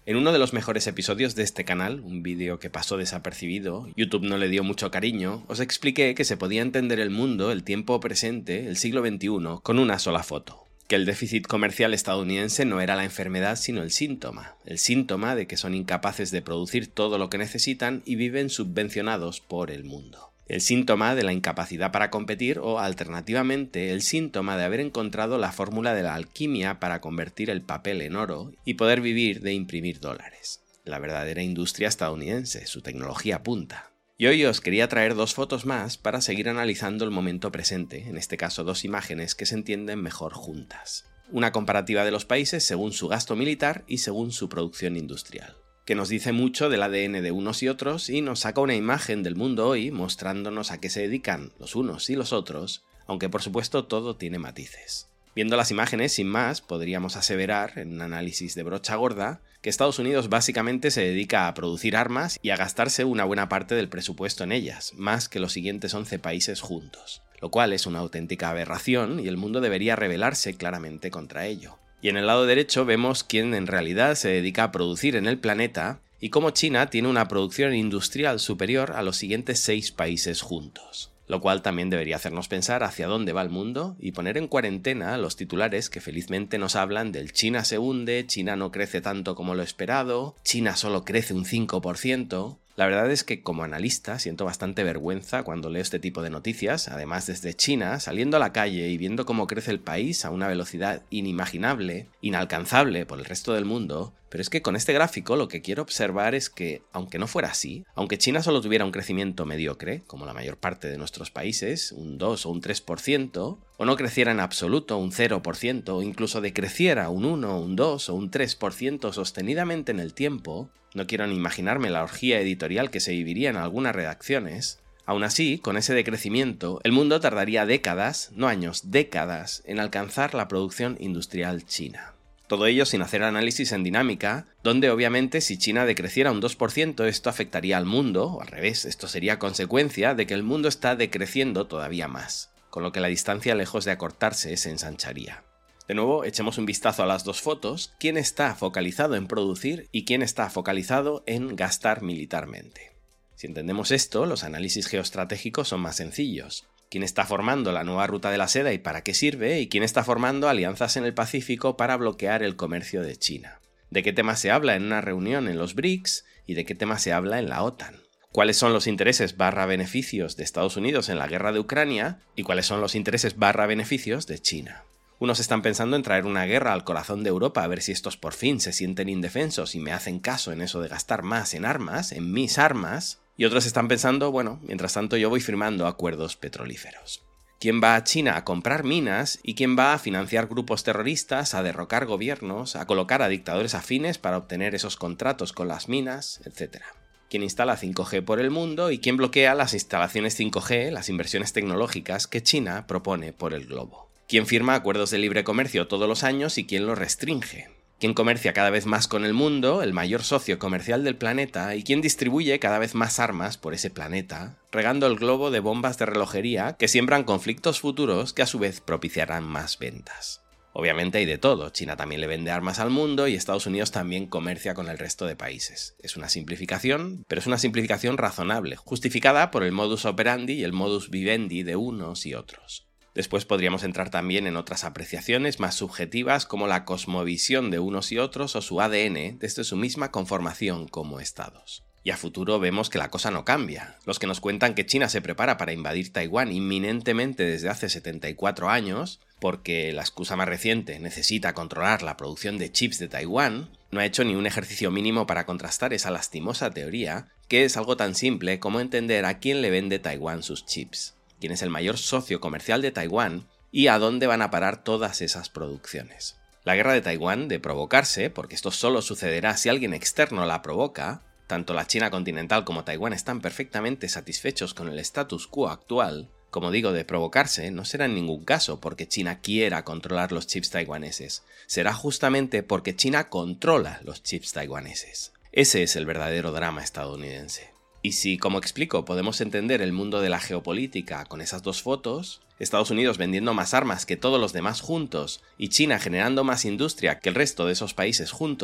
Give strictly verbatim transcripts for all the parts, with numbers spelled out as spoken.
En uno de los mejores episodios de este canal, un vídeo que pasó desapercibido, YouTube no le dio mucho cariño, os expliqué que se podía entender el mundo, el tiempo presente, el siglo veintiuno, con una sola foto. Que el déficit comercial estadounidense no era la enfermedad sino el síntoma, el síntoma de que son incapaces de producir todo lo que necesitan y viven subvencionados por el mundo. El síntoma de la incapacidad para competir o, alternativamente, el síntoma de haber encontrado la fórmula de la alquimia para convertir el papel en oro y poder vivir de imprimir dólares. La verdadera industria estadounidense, su tecnología punta. Y hoy os quería traer dos fotos más para seguir analizando el momento presente, en este caso dos imágenes que se entienden mejor juntas. Una comparativa de los países según su gasto militar y según su producción industrial, que nos dice mucho del A D N de unos y otros y nos saca una imagen del mundo hoy mostrándonos a qué se dedican los unos y los otros, aunque por supuesto todo tiene matices. Viendo las imágenes, sin más, podríamos aseverar, en un análisis de brocha gorda, que Estados Unidos básicamente se dedica a producir armas y a gastarse una buena parte del presupuesto en ellas, más que los siguientes once países juntos, lo cual es una auténtica aberración y el mundo debería rebelarse claramente contra ello. Y en el lado derecho vemos quién en realidad se dedica a producir en el planeta y cómo China tiene una producción industrial superior a los siguientes seis países juntos. Lo cual también debería hacernos pensar hacia dónde va el mundo y poner en cuarentena los titulares que felizmente nos hablan del China se hunde, China no crece tanto como lo esperado, China solo crece un cinco por ciento... La verdad es que como analista siento bastante vergüenza cuando leo este tipo de noticias, además desde China, saliendo a la calle y viendo cómo crece el país a una velocidad inimaginable, inalcanzable por el resto del mundo, pero es que con este gráfico lo que quiero observar es que, aunque no fuera así, aunque China solo tuviera un crecimiento mediocre, como la mayor parte de nuestros países, un dos o un tres por ciento, o no creciera en absoluto un cero por ciento, o incluso decreciera un uno, un dos o un tres por ciento sostenidamente en el tiempo, no quiero ni imaginarme la orgía editorial que se viviría en algunas redacciones. Aún así, con ese decrecimiento, el mundo tardaría décadas, no años, décadas, en alcanzar la producción industrial china. Todo ello sin hacer análisis en dinámica, donde obviamente si China decreciera un dos por ciento esto afectaría al mundo, o al revés, esto sería consecuencia de que el mundo está decreciendo todavía más, con lo que la distancia lejos de acortarse se ensancharía. De nuevo, echemos un vistazo a las dos fotos, quién está focalizado en producir y quién está focalizado en gastar militarmente. Si entendemos esto, los análisis geoestratégicos son más sencillos. ¿Quién está formando la nueva ruta de la seda y para qué sirve? ¿Y quién está formando alianzas en el Pacífico para bloquear el comercio de China? ¿De qué tema se habla en una reunión en los BRICS y de qué tema se habla en la OTAN? ¿Cuáles son los intereses barra beneficios de Estados Unidos en la guerra de Ucrania? ¿Y cuáles son los intereses barra beneficios de China? Unos están pensando en traer una guerra al corazón de Europa a ver si estos por fin se sienten indefensos y me hacen caso en eso de gastar más en armas, en mis armas, y otros están pensando, bueno, mientras tanto yo voy firmando acuerdos petrolíferos. ¿Quién va a China a comprar minas y quién va a financiar grupos terroristas, a derrocar gobiernos, a colocar a dictadores afines para obtener esos contratos con las minas, etcétera? ¿Quién instala cinco G por el mundo y quién bloquea las instalaciones cinco G, las inversiones tecnológicas que China propone por el globo? ¿Quién firma acuerdos de libre comercio todos los años y quién los restringe? ¿Quién comercia cada vez más con el mundo, el mayor socio comercial del planeta, y quién distribuye cada vez más armas por ese planeta, regando el globo de bombas de relojería que siembran conflictos futuros que a su vez propiciarán más ventas? Obviamente hay de todo, China también le vende armas al mundo y Estados Unidos también comercia con el resto de países. Es una simplificación, pero es una simplificación razonable, justificada por el modus operandi y el modus vivendi de unos y otros. Después podríamos entrar también en otras apreciaciones más subjetivas como la cosmovisión de unos y otros o su A D N desde su misma conformación como estados. Y a futuro vemos que la cosa no cambia. Los que nos cuentan que China se prepara para invadir Taiwán inminentemente desde hace setenta y cuatro años, porque la excusa más reciente necesita controlar la producción de chips de Taiwán, no ha hecho ni un ejercicio mínimo para contrastar esa lastimosa teoría, que es algo tan simple como entender a quién le vende Taiwán sus chips, quién es el mayor socio comercial de Taiwán y a dónde van a parar todas esas producciones. La guerra de Taiwán, de provocarse, porque esto solo sucederá si alguien externo la provoca, tanto la China continental como Taiwán están perfectamente satisfechos con el status quo actual, como digo, de provocarse, no será en ningún caso porque China quiera controlar los chips taiwaneses, será justamente porque China controla los chips taiwaneses. Ese es el verdadero drama estadounidense. Y si, como explico, podemos entender el mundo de la geopolítica con esas dos fotos, Estados Unidos vendiendo más armas que todos los demás juntos y China generando más industria que el resto de esos países juntos,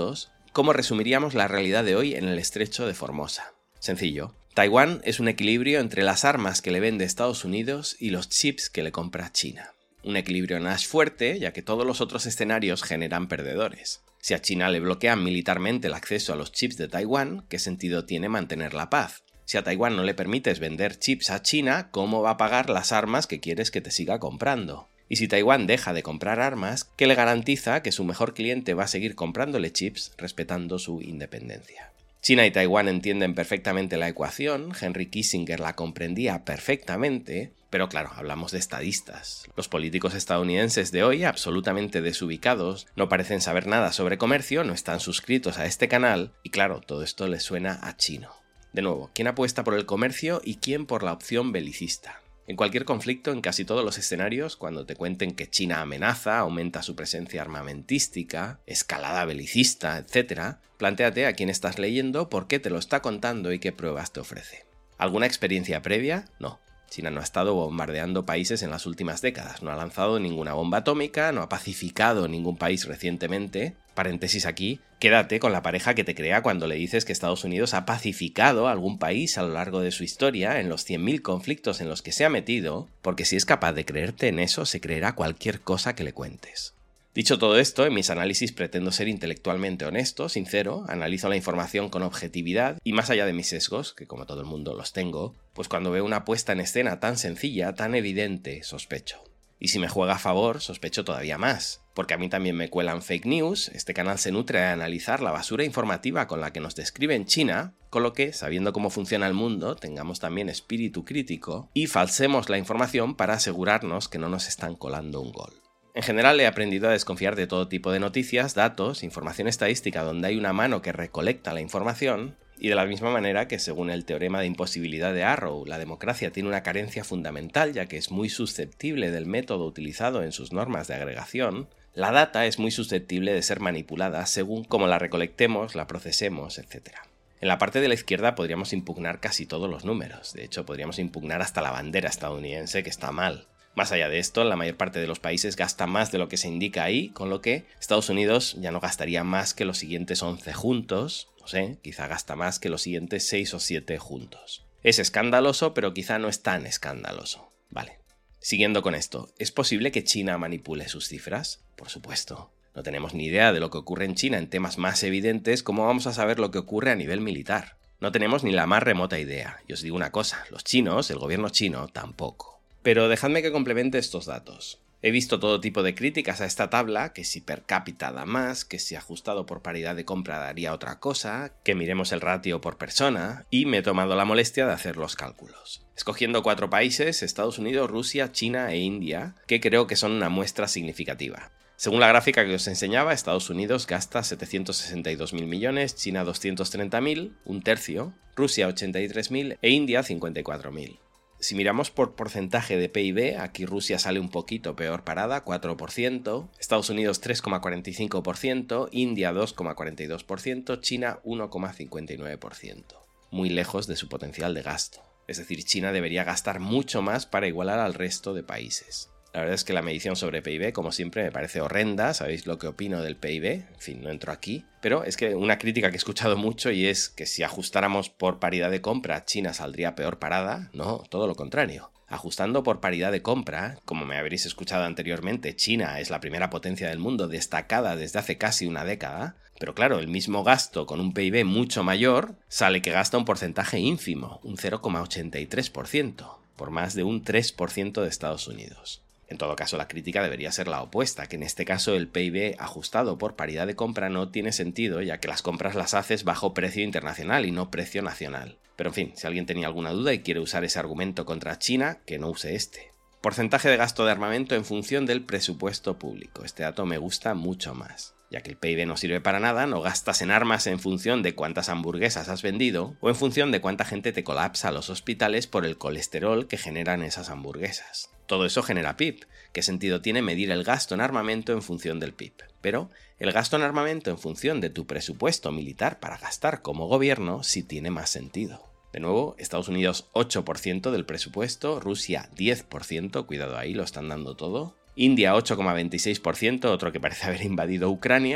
¿Cómo resumiríamos la realidad de hoy en el estrecho de Formosa? Sencillo. Taiwán es un equilibrio entre las armas que le vende Estados Unidos y los chips que le compra China. Un equilibrio no es fuerte, ya que todos los otros escenarios generan perdedores. Si a China le bloquean militarmente el acceso a los chips de Taiwán, ¿qué sentido tiene mantener la paz? Si a Taiwán no le permites vender chips a China, ¿cómo va a pagar las armas que quieres que te siga comprando? Y si Taiwán deja de comprar armas, ¿qué le garantiza que su mejor cliente va a seguir comprándole chips respetando su independencia? China y Taiwán entienden perfectamente la ecuación, Henry Kissinger la comprendía perfectamente, pero claro, hablamos de estadistas. Los políticos estadounidenses de hoy, absolutamente desubicados, no parecen saber nada sobre comercio, no están suscritos a este canal, y claro, todo esto les suena a chino. De nuevo, ¿quién apuesta por el comercio y quién por la opción belicista? En cualquier conflicto, en casi todos los escenarios, cuando te cuenten que China amenaza, aumenta su presencia armamentística, escalada belicista, etcétera, plantéate a quién estás leyendo, por qué te lo está contando y qué pruebas te ofrece. ¿Alguna experiencia previa? No. China no ha estado bombardeando países en las últimas décadas, no ha lanzado ninguna bomba atómica, no ha pacificado ningún país recientemente. Paréntesis aquí, quédate con la pareja que te crea cuando le dices que Estados Unidos ha pacificado algún país a lo largo de su historia en los cien mil conflictos en los que se ha metido, porque si es capaz de creerte en eso, se creerá cualquier cosa que le cuentes. Dicho todo esto, en mis análisis pretendo ser intelectualmente honesto, sincero, analizo la información con objetividad y más allá de mis sesgos, que como todo el mundo los tengo, pues cuando veo una puesta en escena tan sencilla, tan evidente, sospecho. Y si me juega a favor, sospecho todavía más, porque a mí también me cuelan fake news, este canal se nutre de analizar la basura informativa con la que nos describen China, con lo que, sabiendo cómo funciona el mundo, tengamos también espíritu crítico y falsemos la información para asegurarnos que no nos están colando un gol. En general he aprendido a desconfiar de todo tipo de noticias, datos, información estadística donde hay una mano que recolecta la información, y de la misma manera que según el teorema de imposibilidad de Arrow, la democracia tiene una carencia fundamental ya que es muy susceptible del método utilizado en sus normas de agregación, la data es muy susceptible de ser manipulada según cómo la recolectemos, la procesemos, etcétera. En la parte de la izquierda podríamos impugnar casi todos los números, de hecho podríamos impugnar hasta la bandera estadounidense que está mal. Más allá de esto, la mayor parte de los países gasta más de lo que se indica ahí, con lo que Estados Unidos ya no gastaría más que los siguientes once juntos, no sé, quizá gasta más que los siguientes seis o siete juntos. Es escandaloso, pero quizá no es tan escandaloso. Vale. Siguiendo con esto, ¿es posible que China manipule sus cifras? Por supuesto. No tenemos ni idea de lo que ocurre en China en temas más evidentes, ¿cómo vamos a saber lo que ocurre a nivel militar? No tenemos ni la más remota idea. Y os digo una cosa, los chinos, el gobierno chino, tampoco. Pero dejadme que complemente estos datos. He visto todo tipo de críticas a esta tabla, que si per cápita da más, que si ajustado por paridad de compra daría otra cosa, que miremos el ratio por persona, y me he tomado la molestia de hacer los cálculos. Escogiendo cuatro países, Estados Unidos, Rusia, China e India, que creo que son una muestra significativa. Según la gráfica que os enseñaba, Estados Unidos gasta setecientos sesenta y dos mil millones, China doscientos treinta mil, un tercio, Rusia ochenta y tres mil e India cincuenta y cuatro mil. Si miramos por porcentaje de P I B, aquí Rusia sale un poquito peor parada, cuatro por ciento, Estados Unidos tres coma cuarenta y cinco por ciento, India dos coma cuarenta y dos por ciento, China uno coma cincuenta y nueve por ciento. Muy lejos de su potencial de gasto. Es decir, China debería gastar mucho más para igualar al resto de países. La verdad es que la medición sobre P I B, como siempre, me parece horrenda, sabéis lo que opino del P I B, en fin, no entro aquí, pero es que una crítica que he escuchado mucho y es que si ajustáramos por paridad de compra, China saldría peor parada. No, todo lo contrario. Ajustando por paridad de compra, como me habréis escuchado anteriormente, China es la primera potencia del mundo destacada desde hace casi una década, pero claro, el mismo gasto con un P I B mucho mayor sale que gasta un porcentaje ínfimo, un cero coma ochenta y tres por ciento, por más de un tres por ciento de Estados Unidos. En todo caso, la crítica debería ser la opuesta, que en este caso el P I B ajustado por paridad de compra no tiene sentido, ya que las compras las haces bajo precio internacional y no precio nacional. Pero en fin, si alguien tenía alguna duda y quiere usar ese argumento contra China, que no use este. Porcentaje de gasto de armamento en función del presupuesto público. Este dato me gusta mucho más. Ya que el P I B no sirve para nada, no gastas en armas en función de cuántas hamburguesas has vendido o en función de cuánta gente te colapsa los hospitales por el colesterol que generan esas hamburguesas. Todo eso genera P I B. ¿Qué sentido tiene medir el gasto en armamento en función del P I B? Pero el gasto en armamento en función de tu presupuesto militar para gastar como gobierno sí tiene más sentido. De nuevo, Estados Unidos ocho por ciento del presupuesto, Rusia diez por ciento, cuidado ahí, lo están dando todo. India ocho coma veintiséis por ciento, otro que parece haber invadido Ucrania,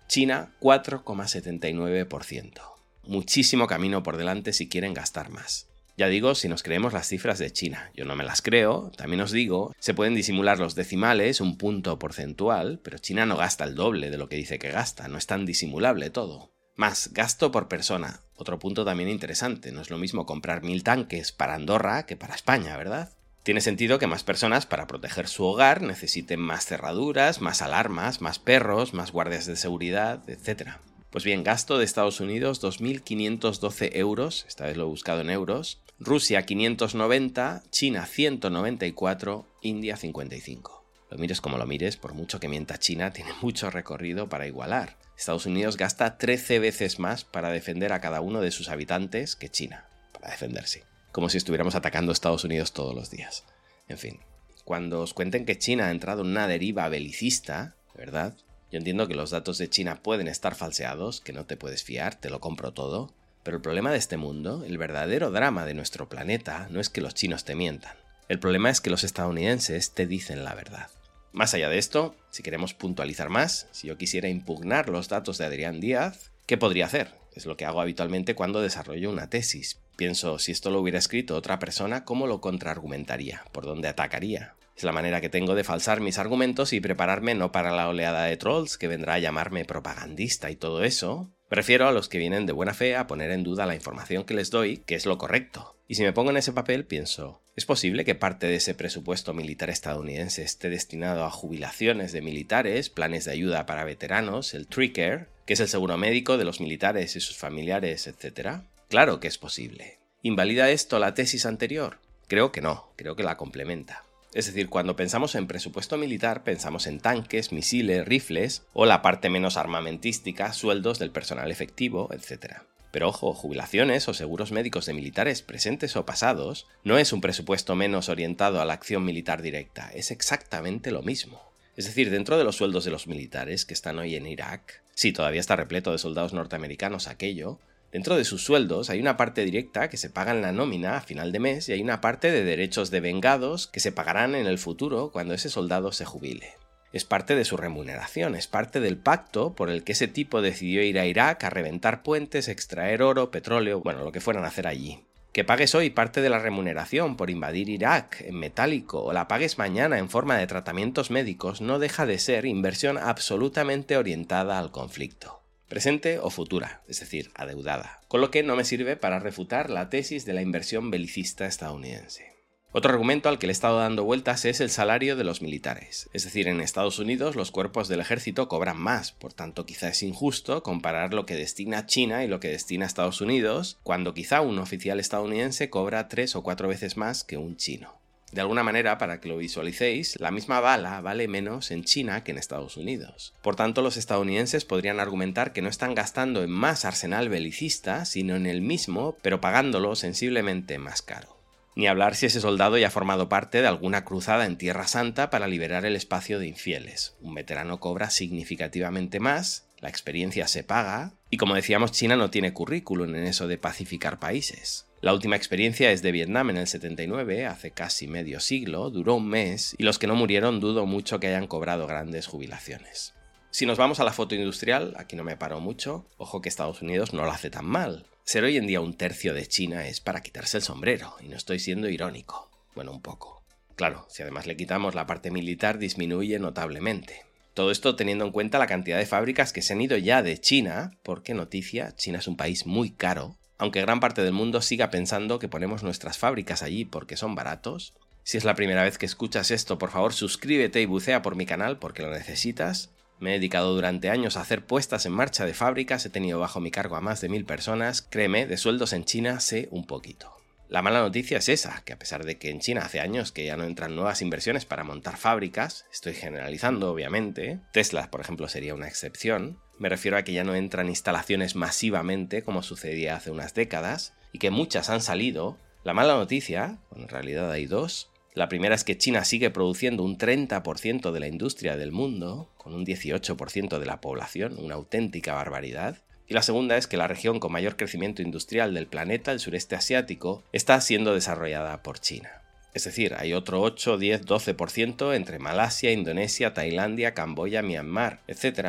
China, cuatro coma setenta y nueve por ciento. Muchísimo camino por delante si quieren gastar más. Ya digo, si nos creemos las cifras de China. Yo no me las creo, también os digo, se pueden disimular los decimales, un punto porcentual, pero China no gasta el doble de lo que dice que gasta, no es tan disimulable todo. Más, gasto por persona. Otro punto también interesante, no es lo mismo comprar mil tanques para Andorra que para España, ¿verdad? Tiene sentido que más personas, para proteger su hogar, necesiten más cerraduras, más alarmas, más perros, más guardias de seguridad, etcétera. Pues bien, gasto de Estados Unidos dos mil quinientos doce euros, esta vez lo he buscado en euros, Rusia quinientos noventa, China ciento noventa y cuatro, India cincuenta y cinco. Lo mires como lo mires, por mucho que mienta China, tiene mucho recorrido para igualar. Estados Unidos gasta trece veces más para defender a cada uno de sus habitantes que China, para defenderse. Como si estuviéramos atacando a Estados Unidos todos los días. En fin, cuando os cuenten que China ha entrado en una deriva belicista, ¿verdad? Yo entiendo que los datos de China pueden estar falseados, que no te puedes fiar, te lo compro todo, pero el problema de este mundo, el verdadero drama de nuestro planeta, no es que los chinos te mientan. El problema es que los estadounidenses te dicen la verdad. Más allá de esto, si queremos puntualizar más, si yo quisiera impugnar los datos de Adrián Díaz, ¿qué podría hacer? Es lo que hago habitualmente cuando desarrollo una tesis. Pienso, si esto lo hubiera escrito otra persona, ¿cómo lo contraargumentaría? ¿Por dónde atacaría? Es la manera que tengo de falsar mis argumentos y prepararme no para la oleada de trolls que vendrá a llamarme propagandista y todo eso. Me refiero a los que vienen de buena fe a poner en duda la información que les doy, que es lo correcto. Y si me pongo en ese papel, pienso, ¿es posible que parte de ese presupuesto militar estadounidense esté destinado a jubilaciones de militares, planes de ayuda para veteranos, el TRICARE, que es el seguro médico de los militares y sus familiares, etcétera? Claro que es posible. ¿Invalida esto la tesis anterior? Creo que no, creo que la complementa. Es decir, cuando pensamos en presupuesto militar, pensamos en tanques, misiles, rifles, o la parte menos armamentística, sueldos del personal efectivo, etcétera. Pero ojo, jubilaciones o seguros médicos de militares presentes o pasados no es un presupuesto menos orientado a la acción militar directa, es exactamente lo mismo. Es decir, dentro de los sueldos de los militares que están hoy en Irak, sí, todavía está repleto de soldados norteamericanos aquello, dentro de sus sueldos hay una parte directa que se paga en la nómina a final de mes y hay una parte de derechos de vengados que se pagarán en el futuro cuando ese soldado se jubile. Es parte de su remuneración, es parte del pacto por el que ese tipo decidió ir a Irak a reventar puentes, extraer oro, petróleo, bueno, lo que fueran a hacer allí. Que pagues hoy parte de la remuneración por invadir Irak en metálico o la pagues mañana en forma de tratamientos médicos no deja de ser inversión absolutamente orientada al conflicto. Presente o futura, es decir, adeudada, con lo que no me sirve para refutar la tesis de la inversión belicista estadounidense. Otro argumento al que le he estado dando vueltas es el salario de los militares, es decir, en Estados Unidos los cuerpos del ejército cobran más, por tanto quizá es injusto comparar lo que destina China y lo que destina Estados Unidos, cuando quizá un oficial estadounidense cobra tres o cuatro veces más que un chino. De alguna manera, para que lo visualicéis, la misma bala vale menos en China que en Estados Unidos. Por tanto, los estadounidenses podrían argumentar que no están gastando en más arsenal belicista, sino en el mismo, pero pagándolo sensiblemente más caro. Ni hablar si ese soldado ya ha formado parte de alguna cruzada en Tierra Santa para liberar el espacio de infieles. Un veterano cobra significativamente más, la experiencia se paga, y como decíamos, China no tiene currículum en eso de pacificar países. La última experiencia es de Vietnam en el setenta y nueve, hace casi medio siglo, duró un mes, y los que no murieron dudo mucho que hayan cobrado grandes jubilaciones. Si nos vamos a la foto industrial, aquí no me paro mucho, ojo que Estados Unidos no lo hace tan mal. Ser hoy en día un tercio de China es para quitarse el sombrero, y no estoy siendo irónico. Bueno, un poco. Claro, si además le quitamos la parte militar, disminuye notablemente. Todo esto teniendo en cuenta la cantidad de fábricas que se han ido ya de China, porque noticia, China es un país muy caro, aunque gran parte del mundo siga pensando que ponemos nuestras fábricas allí porque son baratos. Si es la primera vez que escuchas esto, por favor suscríbete y bucea por mi canal porque lo necesitas. Me he dedicado durante años a hacer puestas en marcha de fábricas, he tenido bajo mi cargo a más de mil personas, créeme, de sueldos en China sé un poquito. La mala noticia es esa, que a pesar de que en China hace años que ya no entran nuevas inversiones para montar fábricas, estoy generalizando obviamente, Tesla por ejemplo sería una excepción, me refiero a que ya no entran instalaciones masivamente como sucedía hace unas décadas, y que muchas han salido. La mala noticia, bueno, en realidad hay dos. La primera es que China sigue produciendo un treinta por ciento de la industria del mundo, con un dieciocho por ciento de la población, una auténtica barbaridad. Y la segunda es que la región con mayor crecimiento industrial del planeta, el sureste asiático, está siendo desarrollada por China. Es decir, hay otro ocho, diez, doce por ciento entre Malasia, Indonesia, Tailandia, Camboya, Myanmar, etcétera,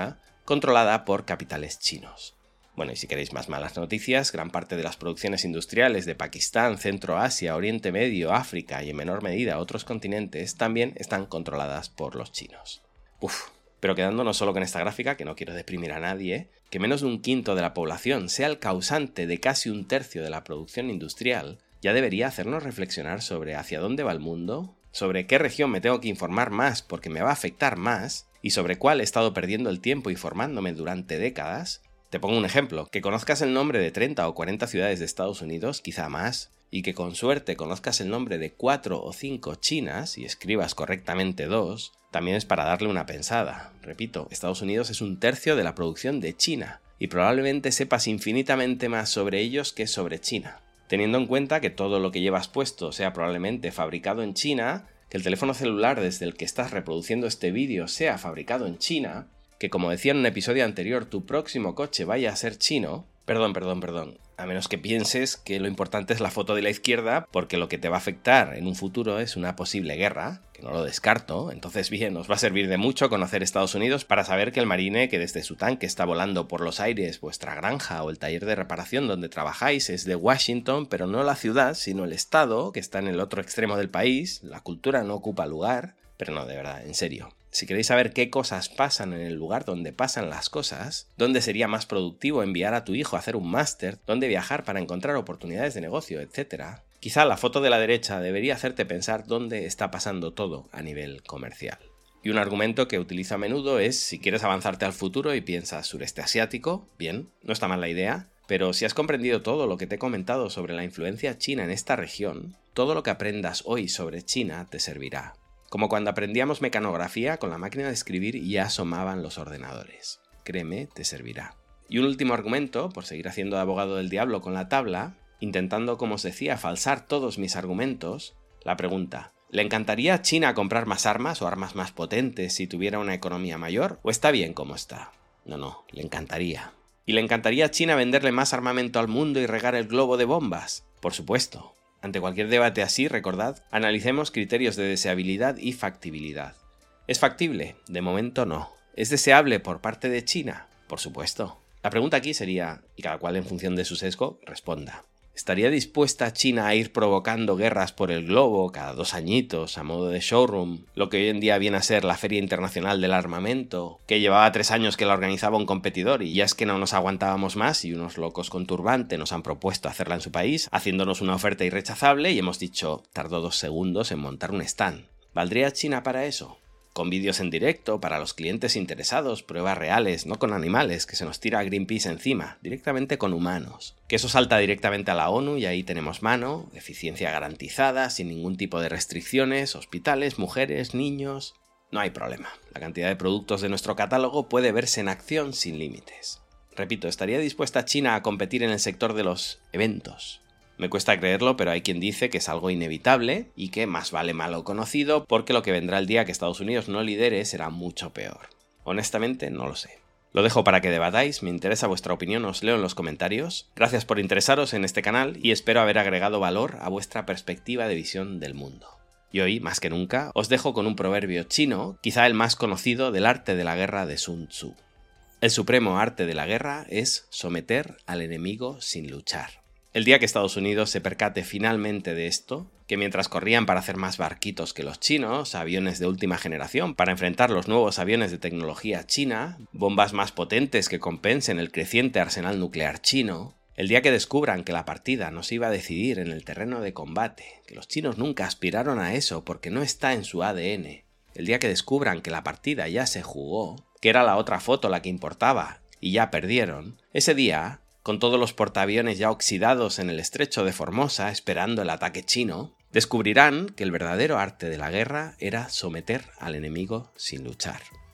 controlada por capitales chinos. Bueno, y si queréis más malas noticias, gran parte de las producciones industriales de Pakistán, Centro Asia, Oriente Medio, África y en menor medida otros continentes también están controladas por los chinos. Uf, pero quedándonos solo con esta gráfica, que no quiero deprimir a nadie, que menos de un quinto de la población sea el causante de casi un tercio de la producción industrial, ya debería hacernos reflexionar sobre hacia dónde va el mundo, sobre qué región me tengo que informar más porque me va a afectar más, y sobre cuál he estado perdiendo el tiempo informándome durante décadas. Te pongo un ejemplo, que conozcas el nombre de treinta o cuarenta ciudades de Estados Unidos, quizá más, y que con suerte conozcas el nombre de cuatro o cinco chinas y escribas correctamente dos, también es para darle una pensada. Repito, Estados Unidos es un tercio de la producción de China, y probablemente sepas infinitamente más sobre ellos que sobre China. Teniendo en cuenta que todo lo que llevas puesto sea probablemente fabricado en China, que el teléfono celular desde el que estás reproduciendo este vídeo sea fabricado en China, que como decía en un episodio anterior, tu próximo coche vaya a ser chino, perdón, perdón, perdón, a menos que pienses que lo importante es la foto de la izquierda, porque lo que te va a afectar en un futuro es una posible guerra, que no lo descarto, entonces bien, nos va a servir de mucho conocer Estados Unidos para saber que el marine que desde su tanque está volando por los aires, vuestra granja o el taller de reparación donde trabajáis es de Washington, pero no la ciudad, sino el estado, que está en el otro extremo del país, la cultura no ocupa lugar, pero no, de verdad, en serio. Si queréis saber qué cosas pasan en el lugar donde pasan las cosas, dónde sería más productivo enviar a tu hijo a hacer un máster, dónde viajar para encontrar oportunidades de negocio, etcétera, quizá la foto de la derecha debería hacerte pensar dónde está pasando todo a nivel comercial. Y un argumento que utilizo a menudo es, si quieres avanzarte al futuro y piensas sureste asiático, bien, no está mal la idea, pero si has comprendido todo lo que te he comentado sobre la influencia china en esta región, todo lo que aprendas hoy sobre China te servirá. Como cuando aprendíamos mecanografía, con la máquina de escribir ya asomaban los ordenadores. Créeme, te servirá. Y un último argumento, por seguir haciendo de abogado del diablo con la tabla, intentando, como os decía, falsar todos mis argumentos, la pregunta: ¿le encantaría a China comprar más armas o armas más potentes si tuviera una economía mayor? ¿O está bien como está? No, no, le encantaría. ¿Y le encantaría a China venderle más armamento al mundo y regar el globo de bombas? Por supuesto. Ante cualquier debate así, recordad, analicemos criterios de deseabilidad y factibilidad. ¿Es factible? De momento no. ¿Es deseable por parte de China? Por supuesto. La pregunta aquí sería, y cada cual en función de su sesgo, responda. ¿Estaría dispuesta China a ir provocando guerras por el globo cada dos añitos a modo de showroom, lo que hoy en día viene a ser la Feria Internacional del Armamento, que llevaba tres años que la organizaba un competidor y ya es que no nos aguantábamos más y unos locos con turbante nos han propuesto hacerla en su país, haciéndonos una oferta irrechazable y hemos dicho, tardó dos segundos en montar un stand? ¿Valdría China para eso? Con vídeos en directo, para los clientes interesados, pruebas reales, no con animales, que se nos tira a Greenpeace encima, directamente con humanos. Que eso salta directamente a la ONU y ahí tenemos mano, eficiencia garantizada, sin ningún tipo de restricciones, hospitales, mujeres, niños... No hay problema, la cantidad de productos de nuestro catálogo puede verse en acción sin límites. Repito, ¿estaría dispuesta China a competir en el sector de los eventos? Me cuesta creerlo, pero hay quien dice que es algo inevitable y que más vale malo conocido porque lo que vendrá el día que Estados Unidos no lidere será mucho peor. Honestamente, no lo sé. Lo dejo para que debatáis, me interesa vuestra opinión, os leo en los comentarios. Gracias por interesaros en este canal y espero haber agregado valor a vuestra perspectiva de visión del mundo. Y hoy, más que nunca, os dejo con un proverbio chino, quizá el más conocido del arte de la guerra de Sun Tzu. El supremo arte de la guerra es someter al enemigo sin luchar. El día que Estados Unidos se percate finalmente de esto, que mientras corrían para hacer más barquitos que los chinos, aviones de última generación para enfrentar los nuevos aviones de tecnología china, bombas más potentes que compensen el creciente arsenal nuclear chino, el día que descubran que la partida no se iba a decidir en el terreno de combate, que los chinos nunca aspiraron a eso porque no está en su A D N, el día que descubran que la partida ya se jugó, que era la otra foto la que importaba y ya perdieron, ese día, con todos los portaaviones ya oxidados en el estrecho de Formosa esperando el ataque chino, descubrirán que el verdadero arte de la guerra era someter al enemigo sin luchar.